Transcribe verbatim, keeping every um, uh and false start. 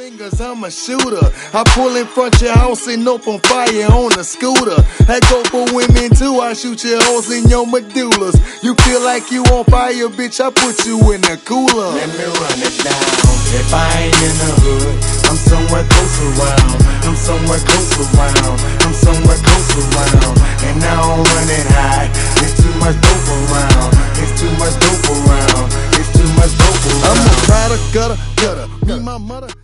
fingers, I'm a shooter. I pull in front your house and open fire on a scooter. I go for women too, I shoot your holes in your medullas. You feel like you on fire, bitch, I put you in a cooler. Let me run it down. If I ain't in the hood, I'm somewhere close around. I'm somewhere close around. I'm somewhere close around. And I don't run it high. There's too much dope around. It's too much dope around. It's too much dope around. I'm a product gutter, gutter. Me, my mother.